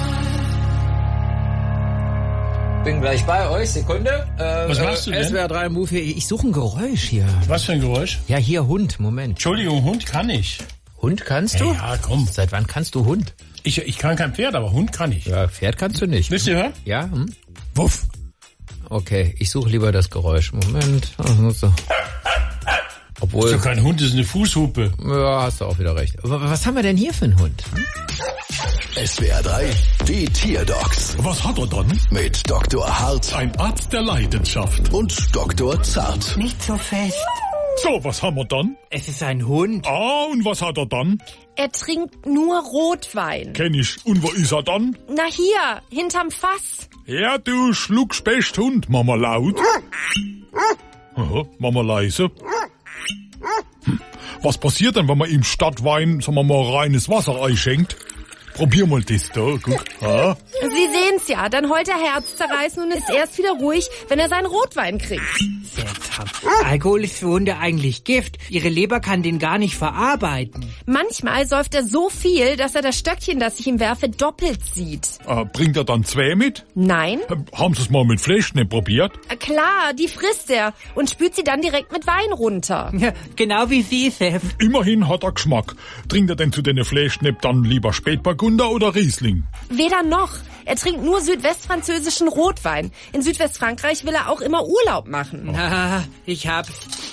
heart. Bin gleich bei euch, Sekunde. Äh, Was machst du denn? S W R drei Move hier. Ich suche ein Geräusch hier. Was für ein Geräusch? Ja, hier Hund, Moment. Entschuldigung, Hund kann ich. Hund kannst du? Ja, komm. Seit wann kannst du Hund? Ich, ich kann kein Pferd, aber Hund kann ich. Ja, Pferd kannst du nicht. Willst du hören? Ja, hm? Wuff. Okay, ich suche lieber das Geräusch. Moment. Oh, so. Obwohl. Das ist doch kein Hund, das ist eine Fußhupe. Ja, hast du auch wieder recht. Aber was haben wir denn hier für einen Hund? Hm? S W R drei, die Tierdocs. Was hat er dann? Mit Doktor Hart. Ein Arzt der Leidenschaft. Und Doktor Zart. Nicht so fest. So, was haben wir dann? Es ist ein Hund. Ah, und was hat er dann? Er trinkt nur Rotwein. Kenn ich. Und wo ist er dann? Na hier, hinterm Fass. Ja, du schluckst best Hund. Mama laut. Aha, Mama leise. Hm. Was passiert denn, wenn man ihm statt Wein, sagen wir mal, reines Wasser einschenkt? Probier mal das da, guck. Ah. Sie sehen's ja, dann heult er herzzerreißen und ist erst wieder ruhig, wenn er seinen Rotwein kriegt. Seltsam. Alkohol ist für Hunde eigentlich Gift. Ihre Leber kann den gar nicht verarbeiten. Manchmal säuft er so viel, dass er das Stöckchen, das ich ihm werfe, doppelt sieht. Äh, bringt er dann zwei mit? Nein. Äh, haben Sie es mal mit Fleischknepp probiert? Äh, klar, die frisst er und spült sie dann direkt mit Wein runter. Ja, genau wie Sie, Sef. Immerhin hat er Geschmack. Trinkt er denn zu den Fleischknepp dann lieber Spätburgunder oder Riesling? Weder noch. Er trinkt nur südwestfranzösischen Rotwein. In Südwestfrankreich will er auch immer Urlaub machen. Ah, ich hab's.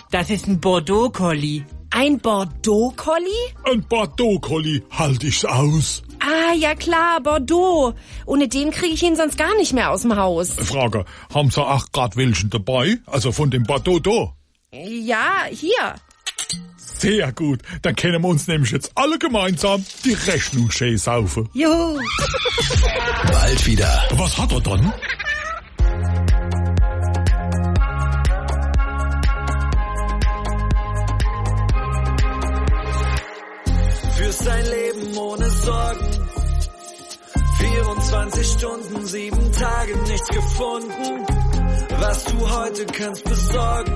Das ist ein Bordeaux-Collie. Ein Bordeaux-Collie? Ein Bordeaux-Collie, halt ich's aus. Ah, ja klar, Bordeaux. Ohne den kriege ich ihn sonst gar nicht mehr aus dem Haus. Frage, haben Sie auch grad welchen dabei? Also von dem Bordeaux da? Ja, hier. Sehr gut, dann können wir uns nämlich jetzt alle gemeinsam die Rechnung schön saufen. Juhu. Bald wieder. Was hat er dann? Führst dein Leben ohne Sorgen. vierundzwanzig Stunden, sieben Tage, nichts gefunden. Was du heute kannst besorgen,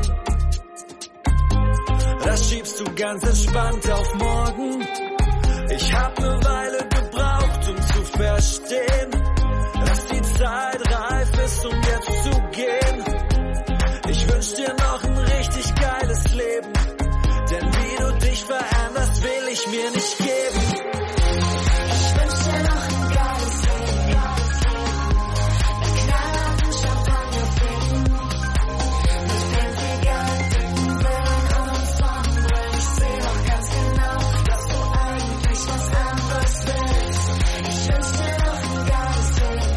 das schiebst du ganz entspannt auf morgen. Ich hab ne Weile gebraucht, um zu verstehen, dass die Zeit reif ist, um jetzt zu gehen. Ich wünsch dir noch ein richtig geiles Leben, denn wie du dich veränderst, will ich mir nicht geben. Ich wünsch dir noch ein geiles Leben, mit knallharten Champagner trinken, mit pinkelgelben Brillen und Sonnenbrillen. Ich seh doch ganz genau, dass du eigentlich was anderes willst. Ich wünsch dir noch ein geiles Leben,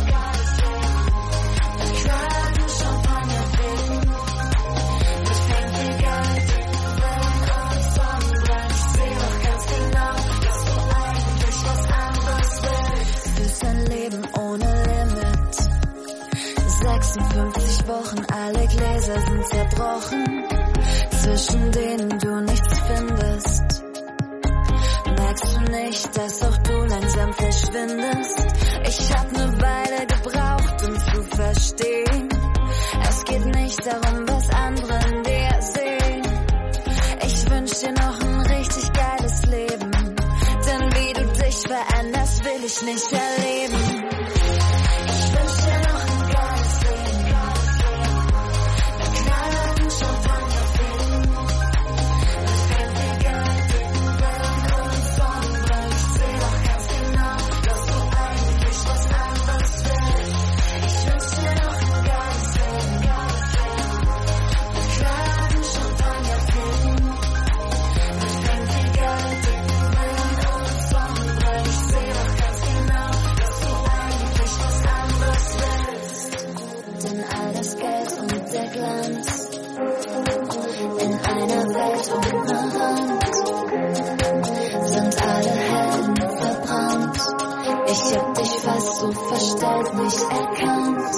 mit knallharten Champagner trinken, mit pinkelgelben Brillen und Sonnenbrillen. Ich seh doch ganz genau, dass du eigentlich was anderes willst. Fühlst ein Leben ohne Limit. sechsundfünfzig Wochen, alle Gläser sind zerbrochen, zwischen denen du nichts findest. Merkst du nicht, dass auch du langsam verschwindest? Ich hab ne Weile gebraucht, um zu verstehen, es geht nicht darum, was andere in dir sehen. Ich wünsch dir noch ein richtig geiles Leben, denn wie du dich veränderst, will ich nicht erleben. Ich wünsch dir noch ein geiles Leben, mit knallharten Champagner trinken, mit pinkelgelben Brillen und Sonnenbrillen. Ich seh doch ganz genau, dass du eigentlich was anderes willst. Ich wünsch dir noch ein geiles Leben, mit knallharten Champagner trinken, mit pinkelgelben Brillen und Sonnenbrillen. Ich seh doch ganz genau, dass du eigentlich was anderes willst. Denn all das Geld und der Glanz in einer Welt ohne Rand sind alle Helden verbrannt. Ich hab dich fast so verstellt nicht erkannt.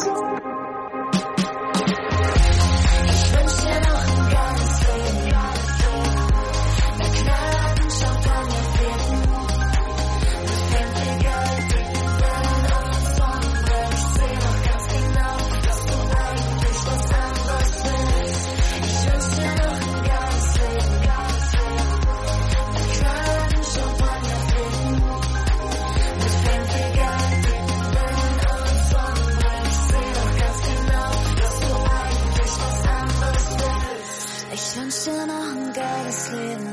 Ich wünsch dir noch ein geiles Leben, mit knallharten Champagner trinken, mit pinkelgelben Brillen und Sonnenbrillen. Ich seh doch ganz genau, dass du eigentlich was anderes willst. Ich wünsch dir noch ein geiles Leben, mit knallharten Champagner trinken, mit pinkelgelben Brillen und Sonnenbrillen. Ich seh doch ganz genau, dass du eigentlich was anderes willst. Ich wünsch dir noch ein geiles Leben.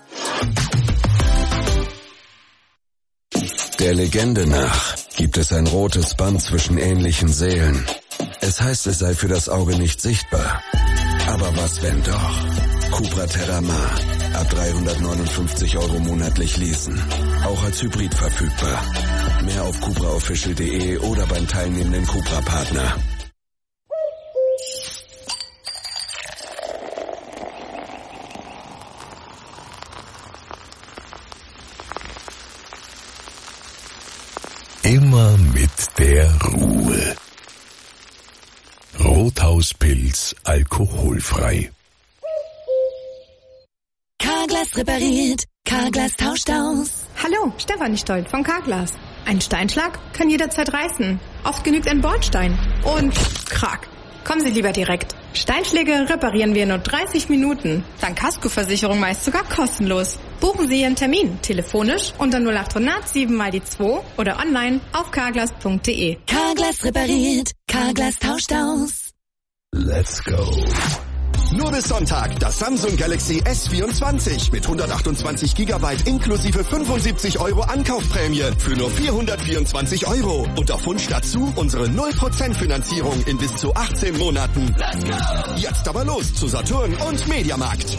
Der Legende nach gibt es ein rotes Band zwischen ähnlichen Seelen. Es heißt, es sei für das Auge nicht sichtbar. Aber was wenn doch? Cupra Terramar. Ab dreihundertneunundfünfzig Euro monatlich leasen. Auch als Hybrid verfügbar. Mehr auf cupra official punkt de oder beim teilnehmenden Cupra-Partner. Immer mit der Ruhe. Rothauspilz alkoholfrei. Carglass repariert, Carglass tauscht aus. Hallo, Stefanie Stolt von Carglass. Ein Steinschlag kann jederzeit reißen. Oft genügt ein Bordstein. Und krack. Kommen Sie lieber direkt. Steinschläge reparieren wir in nur dreißig Minuten. Dank Kaskoversicherung meist sogar kostenlos. Buchen Sie Ihren Termin telefonisch unter null acht hundert sieben mal die zwei oder online auf carglass punkt de. Carglass repariert, Carglass tauscht aus. Let's go. Nur bis Sonntag das Samsung Galaxy S vierundzwanzig mit hundertachtundzwanzig Gigabyte inklusive fünfundsiebzig Euro Ankaufprämie für nur vierhundertvierundzwanzig Euro. Und auf Wunsch dazu unsere null Prozent Finanzierung in bis zu achtzehn Monaten. Let's go! Jetzt aber los zu Saturn und Mediamarkt.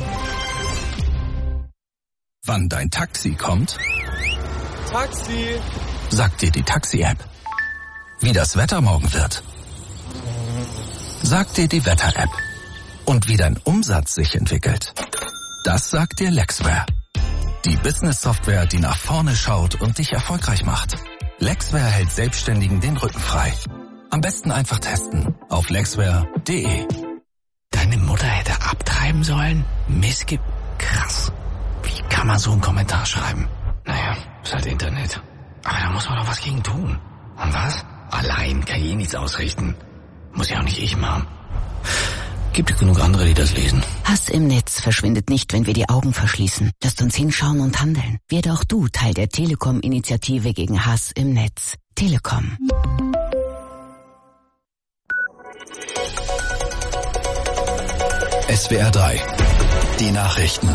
Wann dein Taxi kommt? Taxi! Sagt dir die Taxi-App. Wie das Wetter morgen wird. Sagt dir die Wetter-App. Und wie dein Umsatz sich entwickelt. Das sagt dir Lexware. Die Business-Software, die nach vorne schaut und dich erfolgreich macht. Lexware hält Selbstständigen den Rücken frei. Am besten einfach testen auf lexware punkt de. Deine Mutter hätte abtreiben sollen? Missge... Krass. Wie kann man so einen Kommentar schreiben? Naja, ist halt Internet. Aber da muss man doch was gegen tun. Und was? Allein kann ich eh nichts ausrichten. Muss ja auch nicht ich machen. Gibt ja genug andere, die das lesen. Hass im Netz verschwindet nicht, wenn wir die Augen verschließen. Lasst uns hinschauen und handeln. Werde auch du Teil der Telekom-Initiative gegen Hass im Netz. Telekom. S W R drei. Die Nachrichten.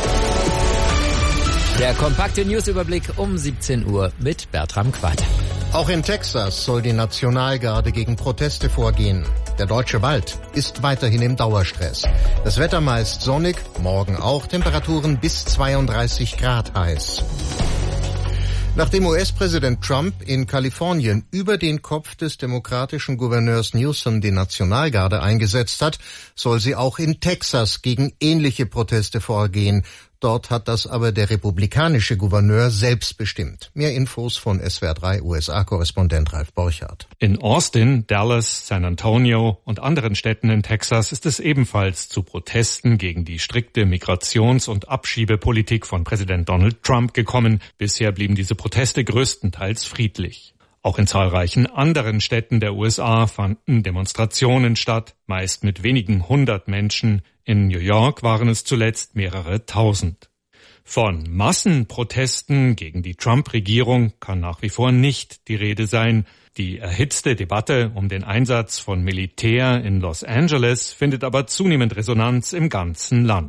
Der kompakte Newsüberblick um siebzehn Uhr mit Bertram Quadt. Auch in Texas soll die Nationalgarde gegen Proteste vorgehen. Der deutsche Wald ist weiterhin im Dauerstress. Das Wetter meist sonnig, morgen auch, Temperaturen bis zweiunddreißig Grad heiß. Nachdem U S-Präsident Trump in Kalifornien über den Kopf des demokratischen Gouverneurs Newsom die Nationalgarde eingesetzt hat, soll sie auch in Texas gegen ähnliche Proteste vorgehen. Dort hat das aber der republikanische Gouverneur selbst bestimmt. Mehr Infos von S W R drei U S A-Korrespondent Ralf Borchardt. In Austin, Dallas, San Antonio und anderen Städten in Texas ist es ebenfalls zu Protesten gegen die strikte Migrations- und Abschiebepolitik von Präsident Donald Trump gekommen. Bisher blieben diese Proteste größtenteils friedlich. Auch in zahlreichen anderen Städten der U S A fanden Demonstrationen statt, meist mit wenigen hundert Menschen. In New York waren es zuletzt mehrere tausend. Von Massenprotesten gegen die Trump-Regierung kann nach wie vor nicht die Rede sein. Die erhitzte Debatte um den Einsatz von Militär in Los Angeles findet aber zunehmend Resonanz im ganzen Land.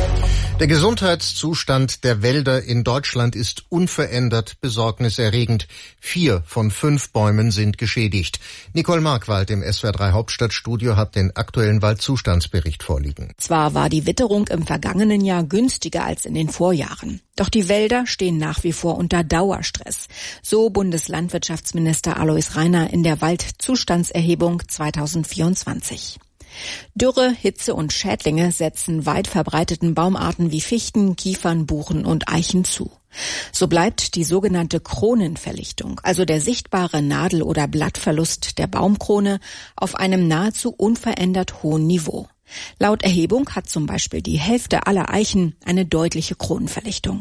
Der Gesundheitszustand der Wälder in Deutschland ist unverändert besorgniserregend. Vier von fünf Bäumen sind geschädigt. Nicole Markwald im S W R drei Hauptstadtstudio hat den aktuellen Waldzustandsbericht vorliegen. Zwar war die Witterung im vergangenen Jahr günstiger als in den Vorjahren. Doch die Wälder stehen nach wie vor unter Dauerstress. So Bundeslandwirtschaftsminister Alois Rainer in der Waldzustandserhebung zweitausendvierundzwanzig. Dürre, Hitze und Schädlinge setzen weit verbreiteten Baumarten wie Fichten, Kiefern, Buchen und Eichen zu. So bleibt die sogenannte Kronenverlichtung, also der sichtbare Nadel- oder Blattverlust der Baumkrone, auf einem nahezu unverändert hohen Niveau. Laut Erhebung hat zum Beispiel die Hälfte aller Eichen eine deutliche Kronenverlichtung.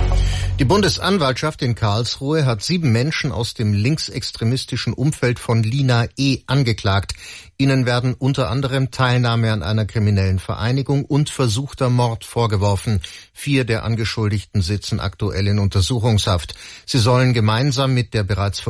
Die Bundesanwaltschaft in Karlsruhe hat sieben Menschen aus dem linksextremistischen Umfeld von Lina E. angeklagt. Ihnen werden unter anderem Teilnahme an einer kriminellen Vereinigung und versuchter Mord vorgeworfen. Vier der Angeschuldigten sitzen aktuell in Untersuchungshaft. Sie sollen gemeinsam mit der bereits